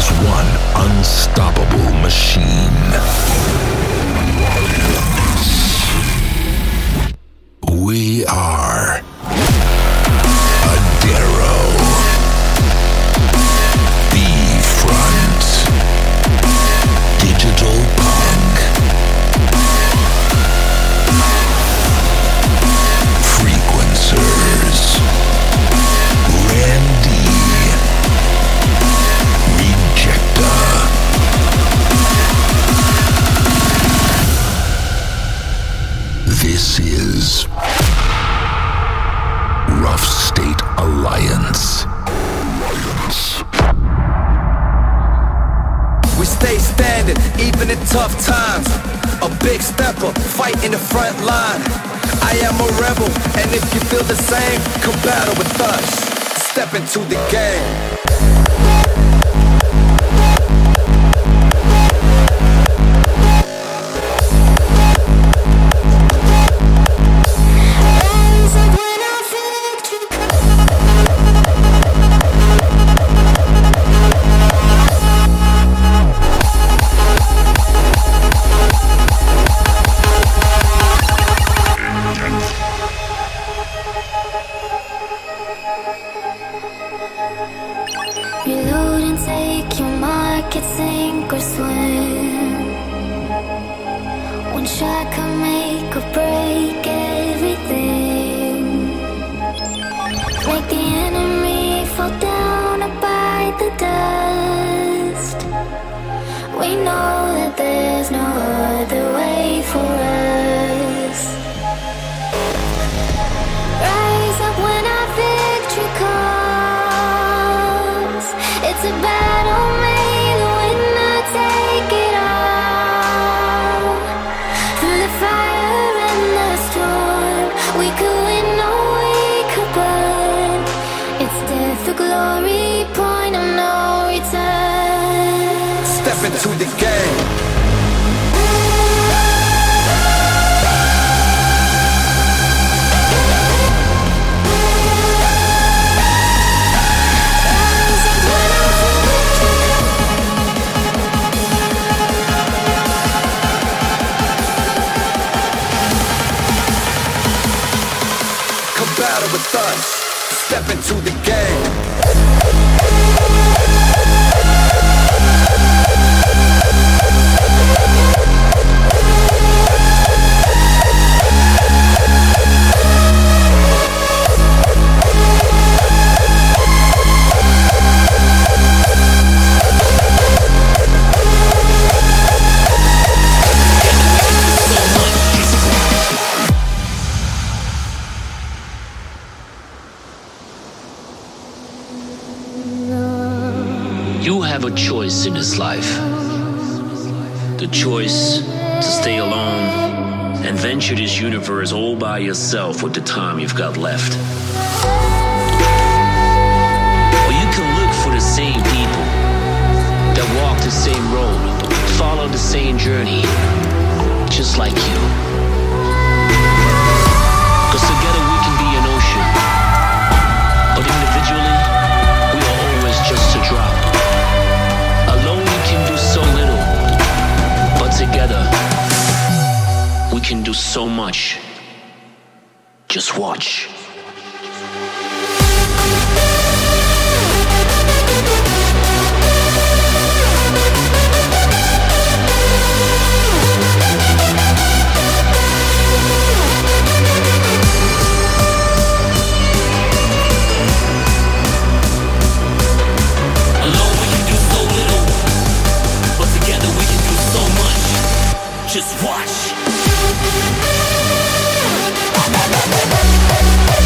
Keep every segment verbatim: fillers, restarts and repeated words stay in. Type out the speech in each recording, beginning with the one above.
as one unstoppable machine. We are Adero, B-Front, Digital Punk, Frequencers, Randy, Rejecta. This is Rough State Alliance. We stay standing, even in tough times. A big stepper, fight in the front line. I am a rebel, and if you feel the same, come battle with us. Step into the game. Reload and take your market, sink or swim. One shot can make or break everything. Make the enemy fall down or bite the dust. We know that there's no other way for us. Rise up when our victory comes. It's a battle made to win or take it all. Through the fire and the storm, we could win or we could burn. It's death or glory, point of no return. Step into the game. Battle with us. Step into the game. You have a choice in this life. The choice to stay alone and venture this universe all by yourself with the time you've got left. Or you can look for the same people that walk the same road, follow the same journey, just like you. Cause together we can be an ocean, but individually, we are always just a drop. Alone we can do so little, but together we can do so much. Just watch. Just watch.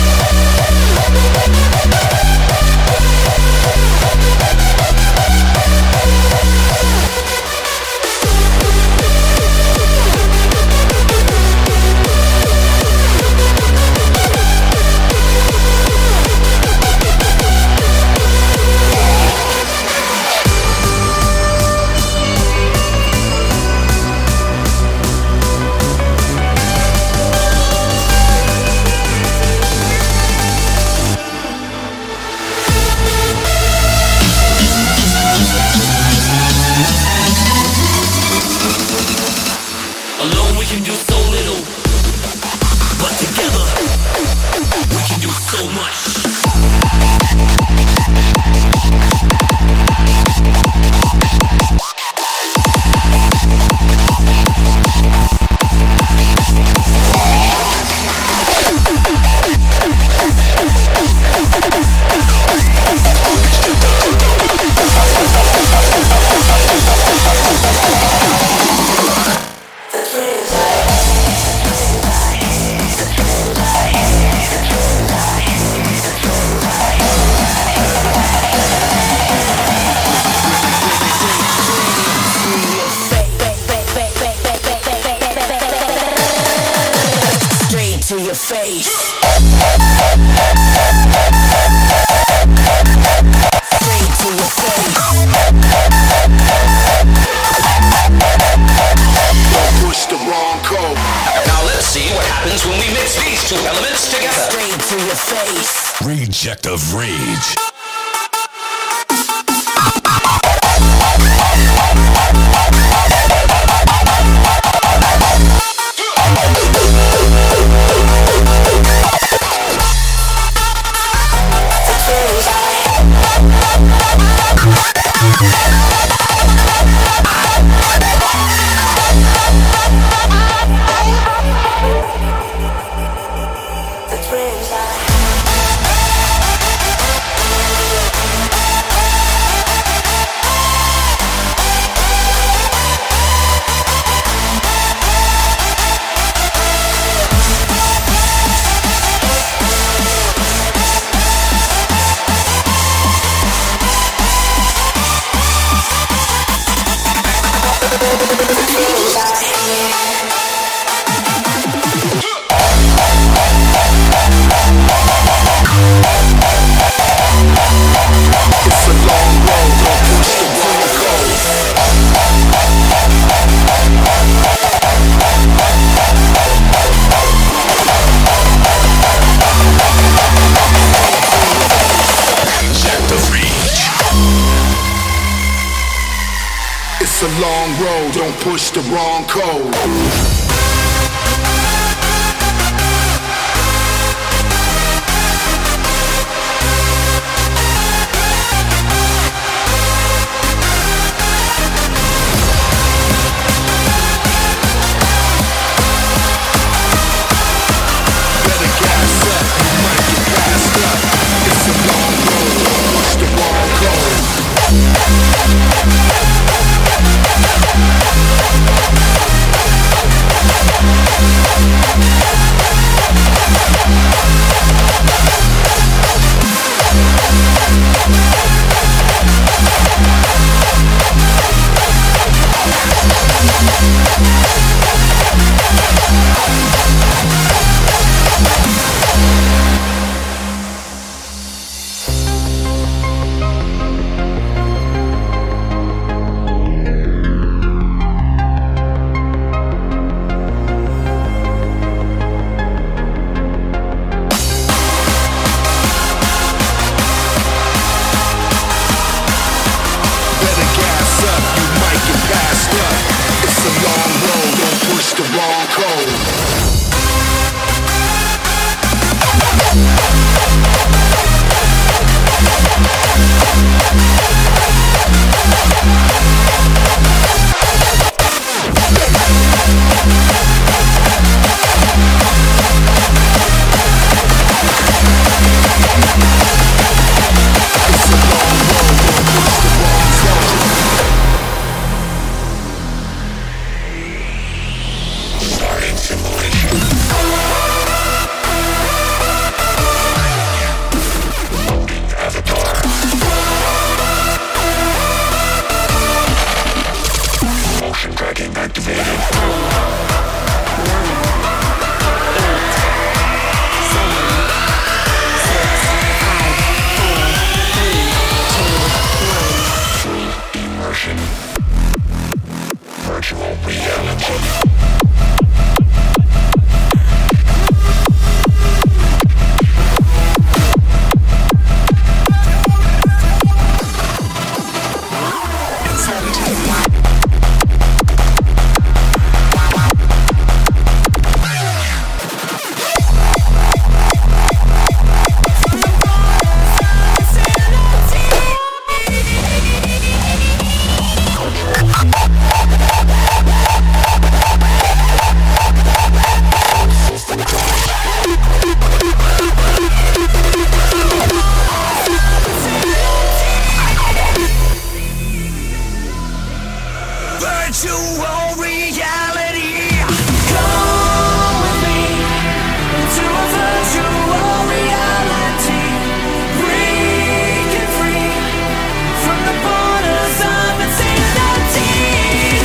face. Straight to your face. Don't push the wrong code. Now let's see what happens when we mix these two elements together. Straight to your face. Reject of Rage. It's a long road, don't push the wrong code.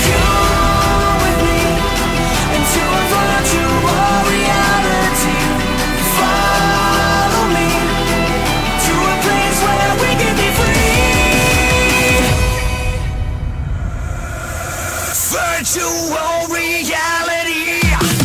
Reality Virtual reality.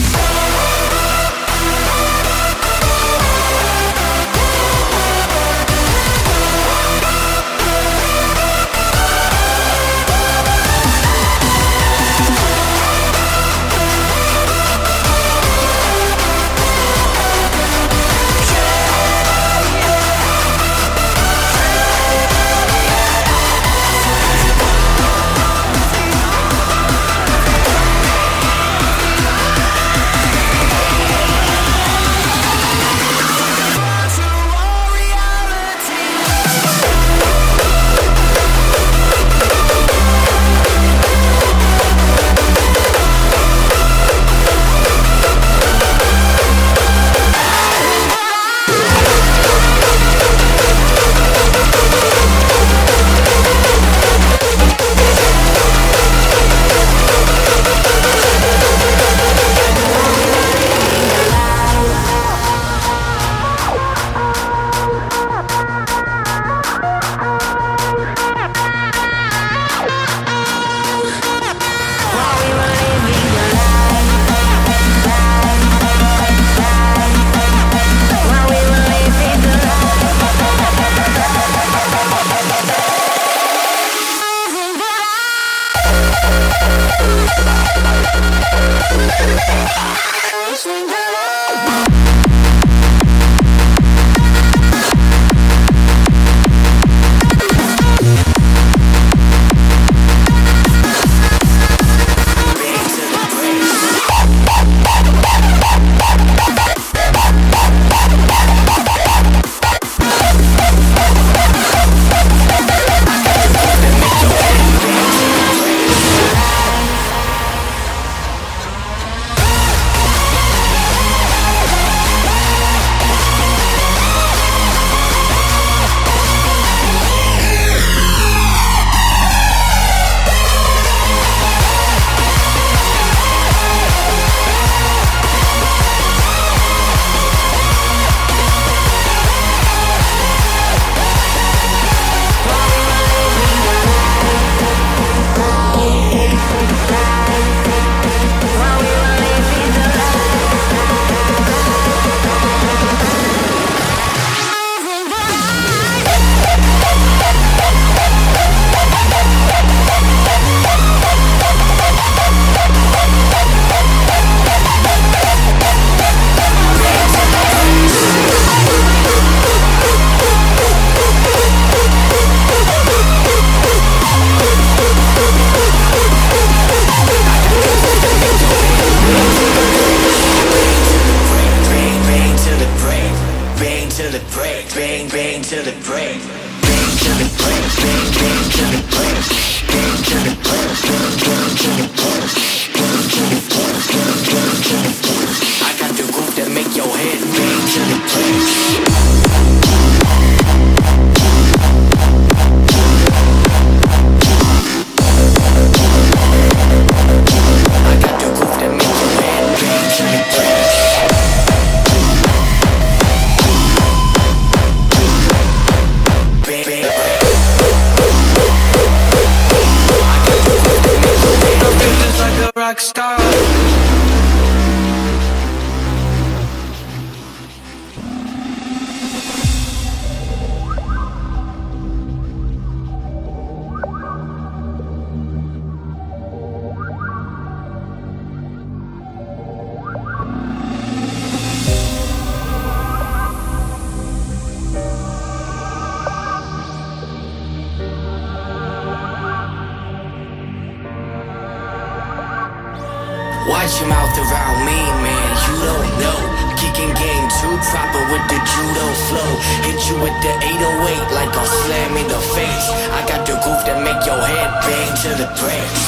Watch your mouth around me, man, you don't know. Kicking game too proper with the judo flow. Hit you with the eight oh eight like I'll slam in the face. I got the groove that make your head bang to the brakes.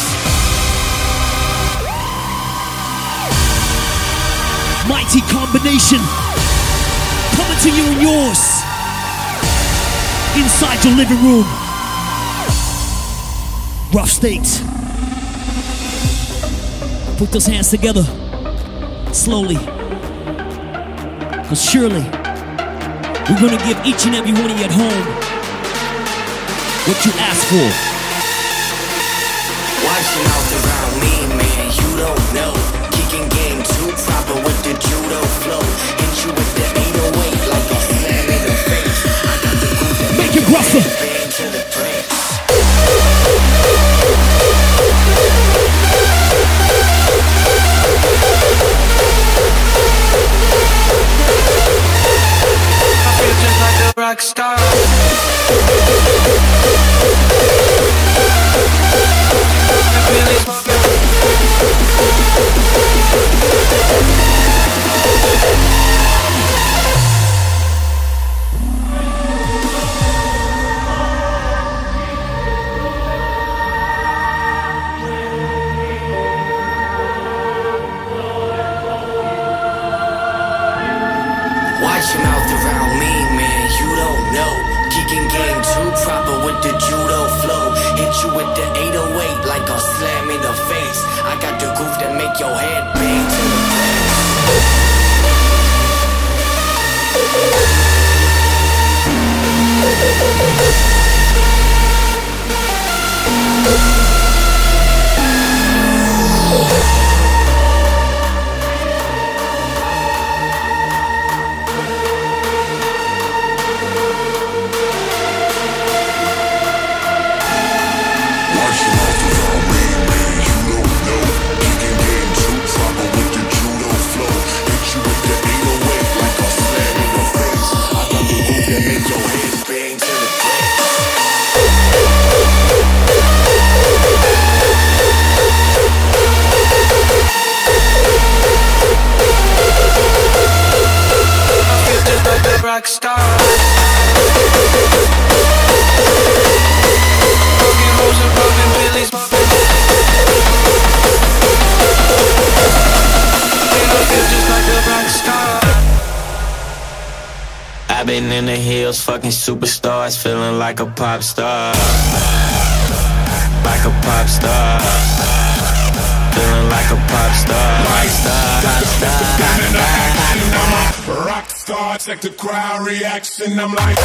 Mighty combination coming to you and yours inside your living room. Rough State. Put those hands together slowly, cause surely we're gonna give each and every one of you at home what you asked for. Watch your mouth around me, man. cipher. Bang to the brains. I feel just like a rock star. Really smoking. Watch your mouth around me, man, you don't know. Kicking game too proper with the judo flow. Hit you with the eight oh eight like a slam in the face. I got the groove that make your head bang to the rock star. Broken hoes and broken billies. And I feel just like a rock star. I've been in the hills, fucking superstars, feeling like a pop star. Like a pop star. Feeling like a pop star. Rock star, rock star, rock star. Rock star, check the crowd reaction. I'm like.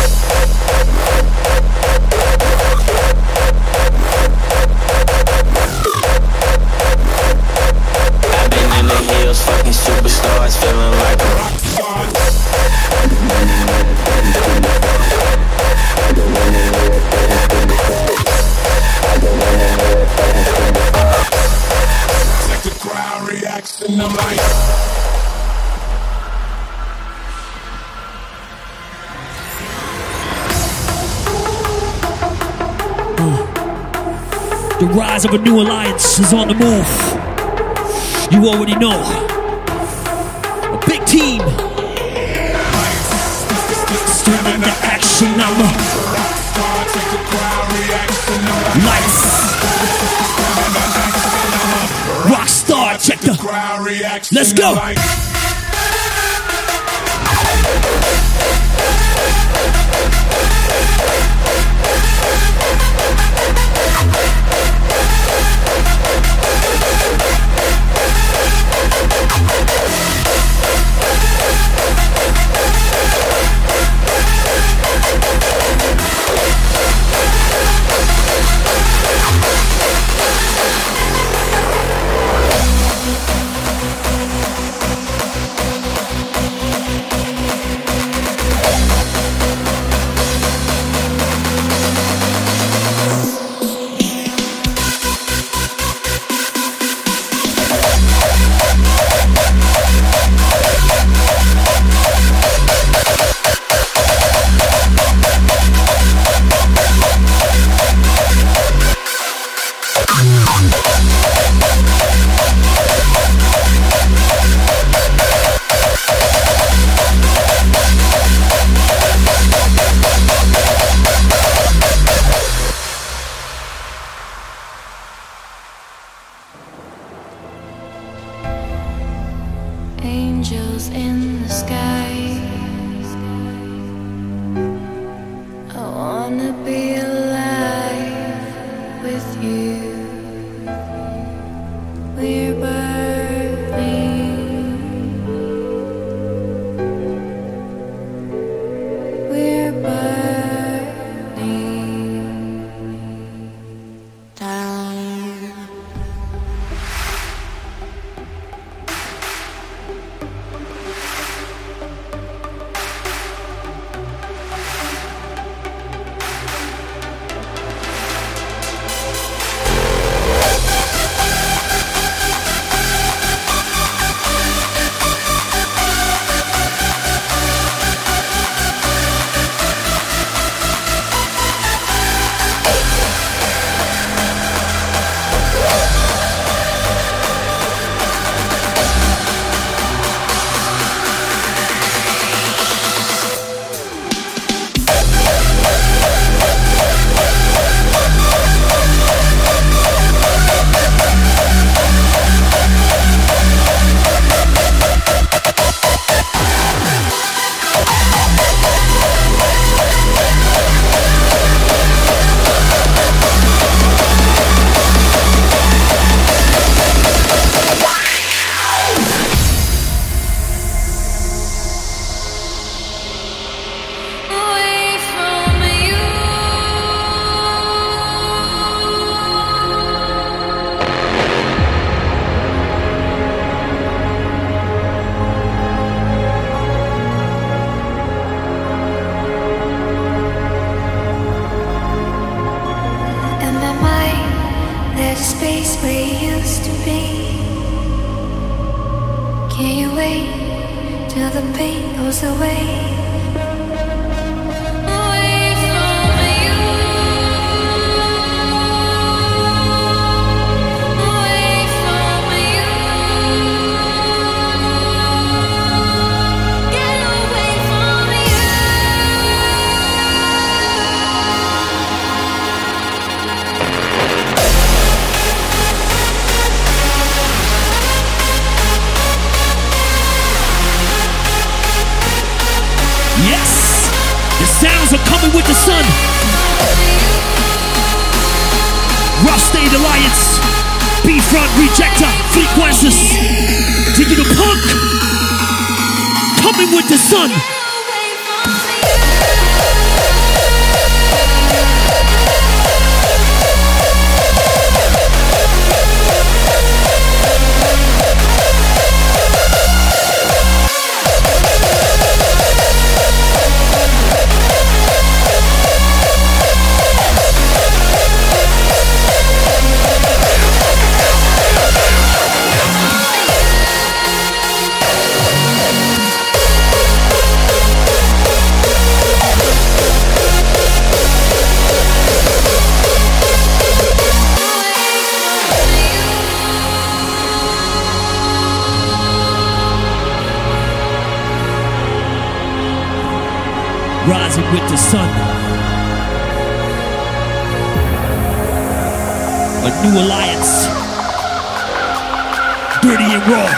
I've been in the hills, fucking superstars, feeling like a rock star. Check the crowd reaction. I'm like. The rise of a new alliance is on the move. You already know. A big team. Still in the action now. Lights. Rockstar, check the. Let's go. Angels in the sky. I wanna be alive with you. We're burning. We're burning down. better space where you used to be. Can you wait till the pain goes away? Away from you. Away from you. Get away from you. Yes! The sounds are coming with the sun. Rough State Alliance, B-Front, Rejector, Frequences, Digital Punk, coming with the sun. Rising with the sun. A new alliance. Dirty and raw.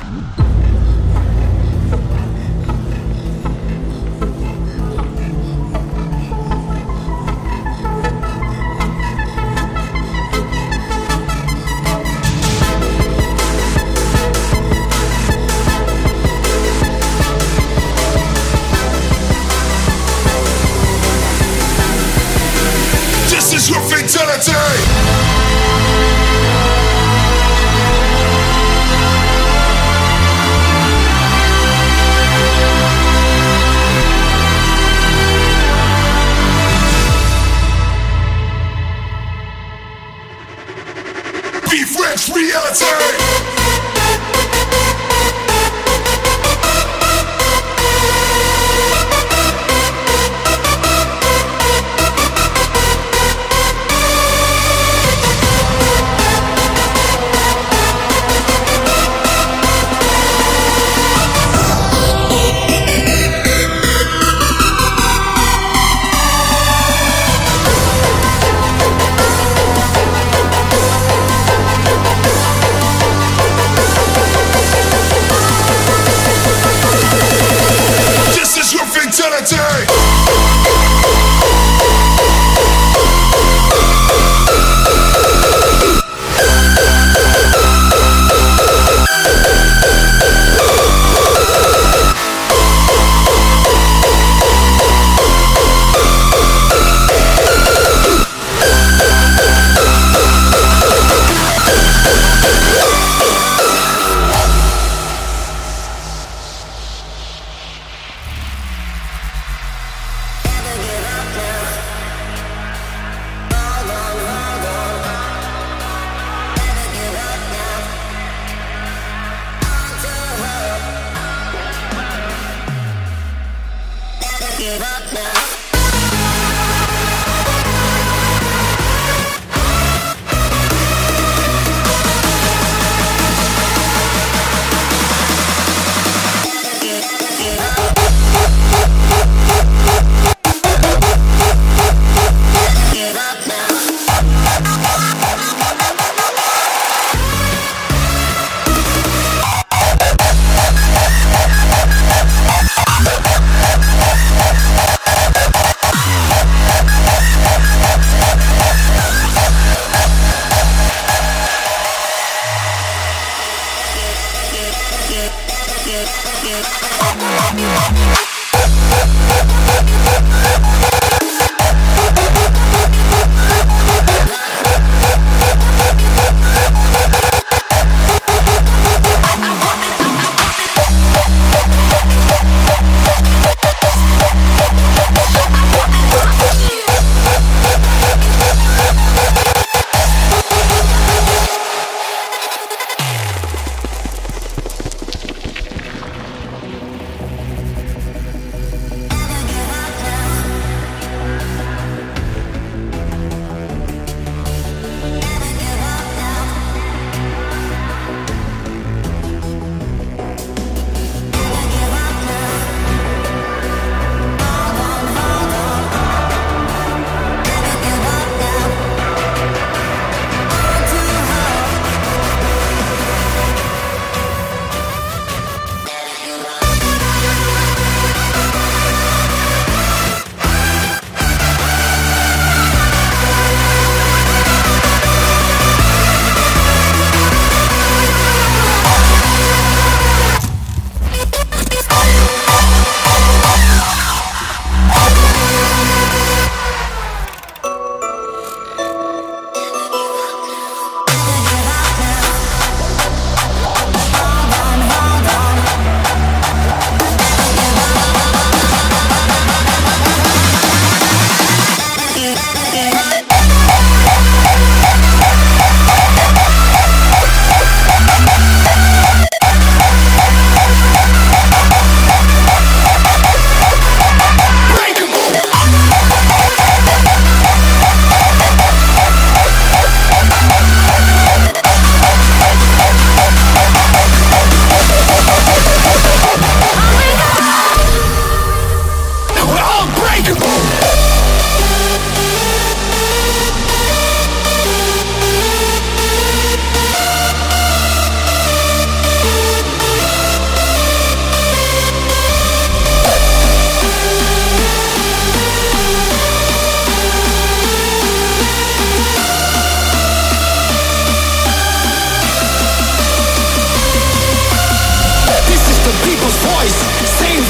This is your fatality. Be French reality. This is your fatality. Give up now.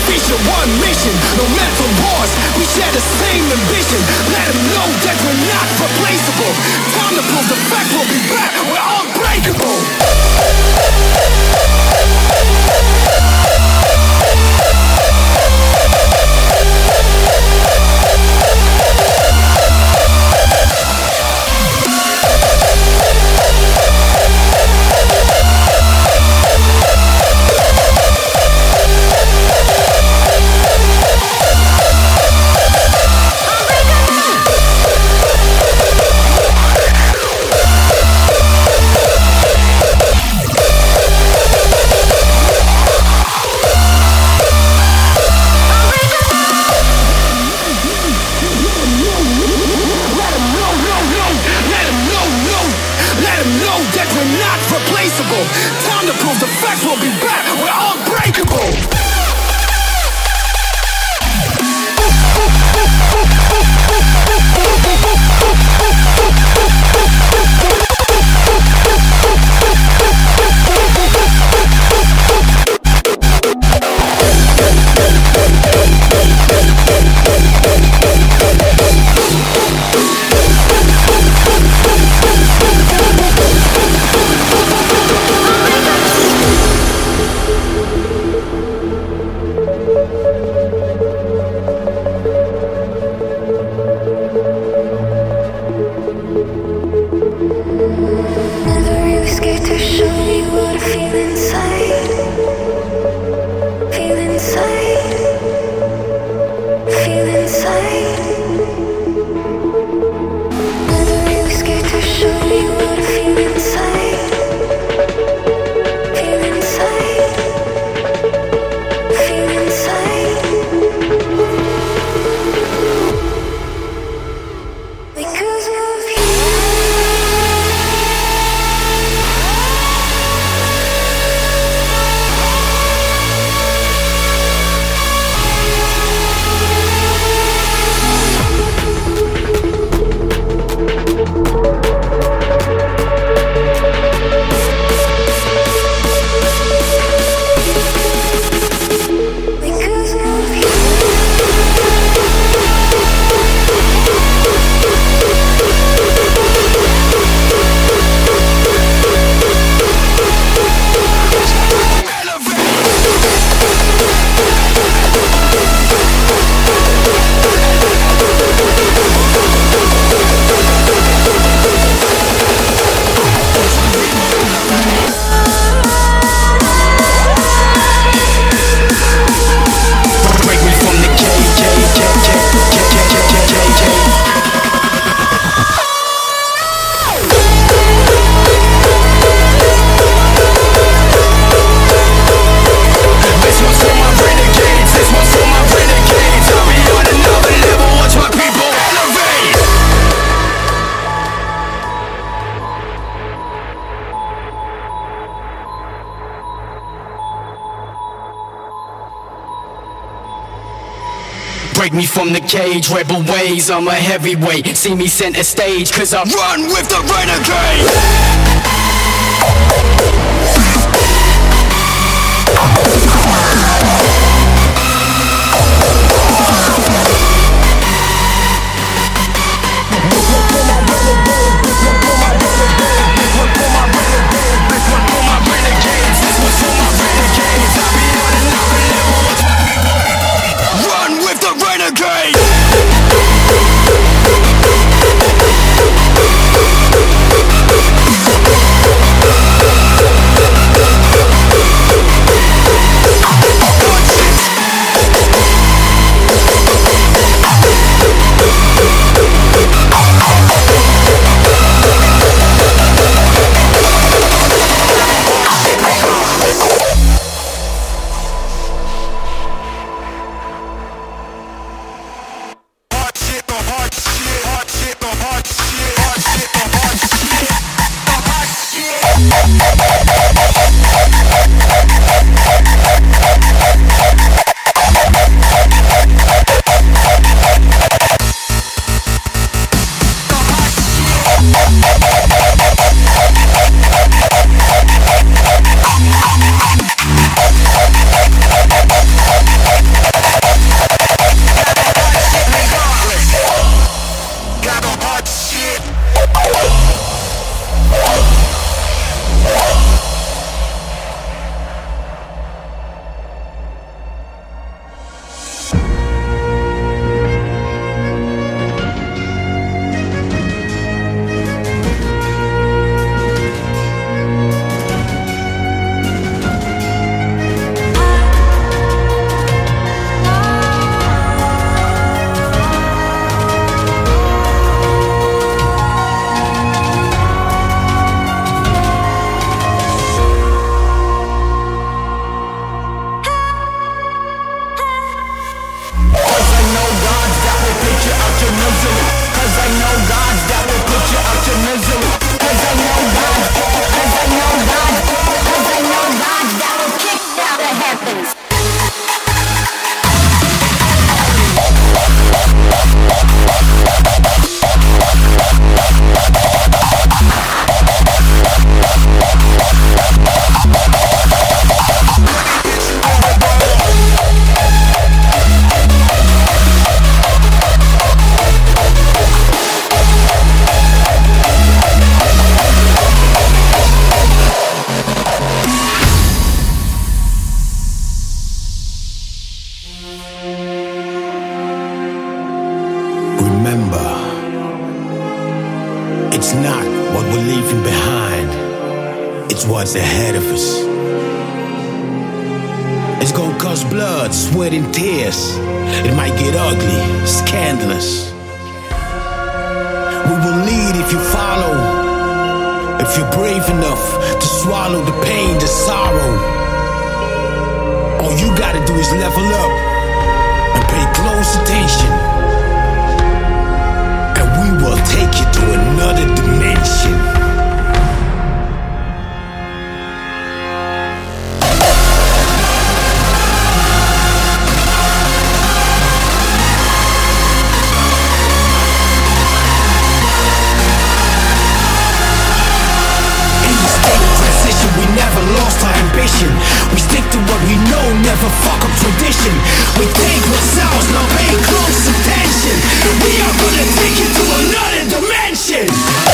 feature one mission. No mental wars, we share the same ambition. Let them know that we're not replaceable. Time to prove the fact, we'll be back, we're unbreakable. Time to prove the facts, we'll be back, we're unbreakable. Break me from the cage, rebel ways, I'm a heavyweight. See me center stage, cause I run with the renegade. Renegade. what's ahead of us. It's gonna cost blood, sweat, and tears. It might get ugly, scandalous. We will lead if you follow. If you're brave enough to swallow the pain, the sorrow. All you gotta do is level up and pay close attention. And we will take you to another dimension. We stick to what we know, never fuck up tradition. We take what's ours, now pay close attention. We are gonna take you to another dimension.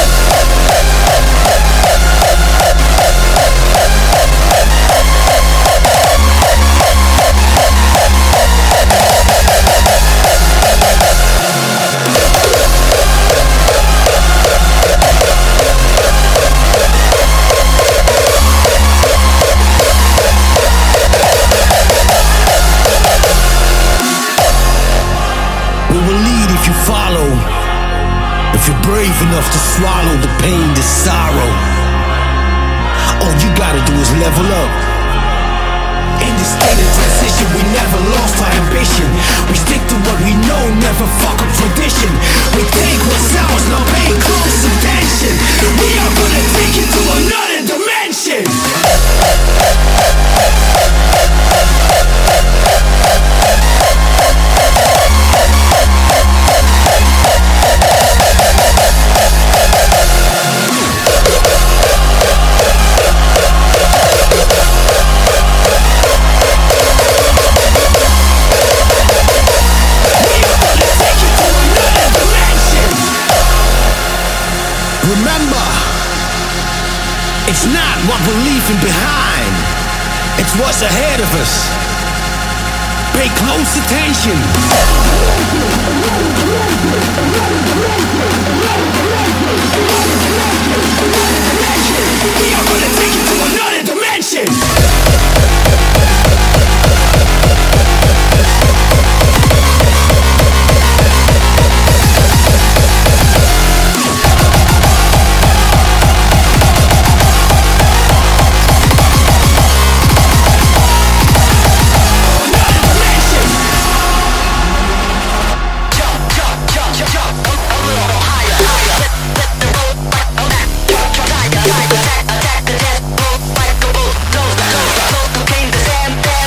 Follow. If you're brave enough to swallow the pain, the sorrow, all you gotta do is level up. In this state of transition, we never lost our ambition. We stick to what we know, never fuck up tradition. We take what's ours, now pay close attention. We are gonna take you to another dimension. Remember, it's not what we're leaving behind, it's what's ahead of us. Pay close attention. We are gonna take you to another dimension. Attack, attack, attack, move like a bulldozer. Cocaine, the sand,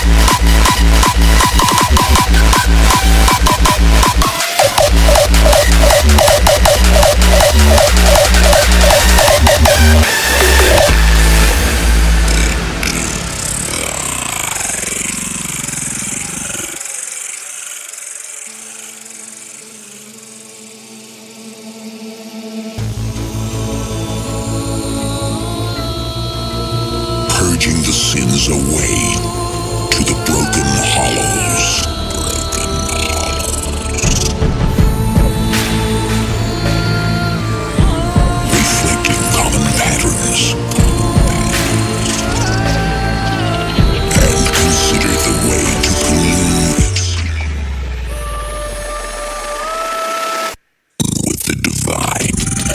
Purging the sins away to the broken hollows. Broken hollows. Reflecting common patterns. And consider the way to pollute with the divine.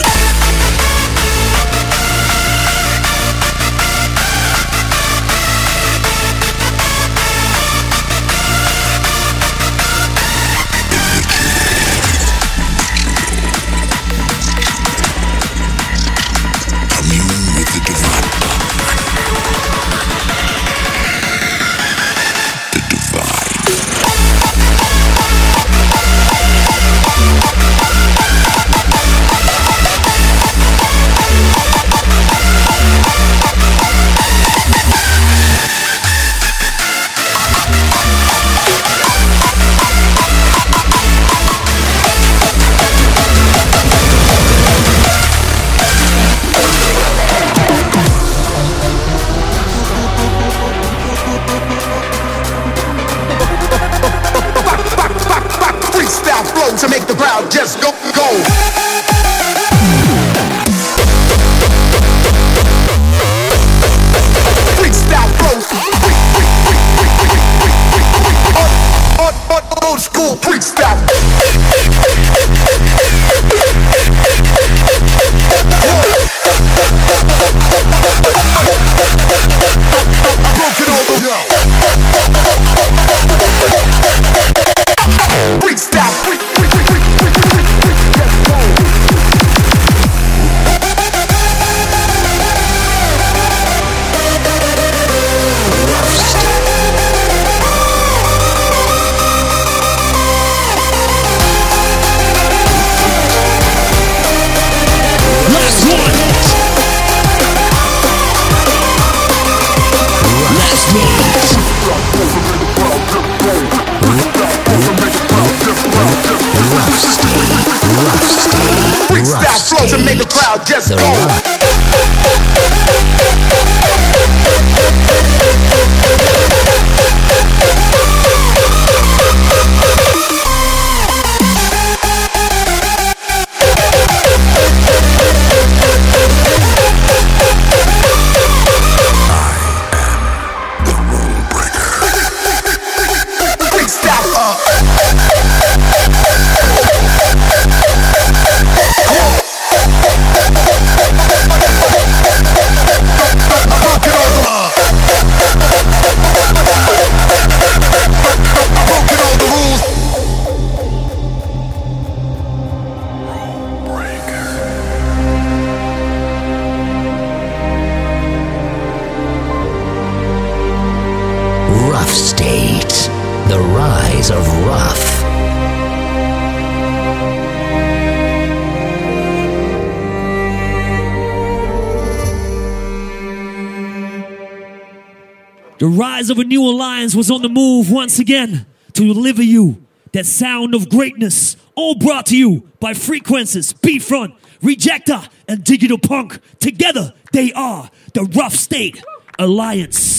To make the crowd just go, go. Freestyle flow. Old, old, old school freestyle. Broken all the freestyle. Free, free, free, free, free, free, free, free. Let's go. Last one. Last one. Rough state, rough state, Freestyle flow to make the crowd just go. rough state, the rise of rough. The rise of a new alliance was on the move once again to deliver you that sound of greatness, all brought to you by Frequencies, B-Front, Rejecta, and Digital Punk. Together, they are the Rough State Alliance.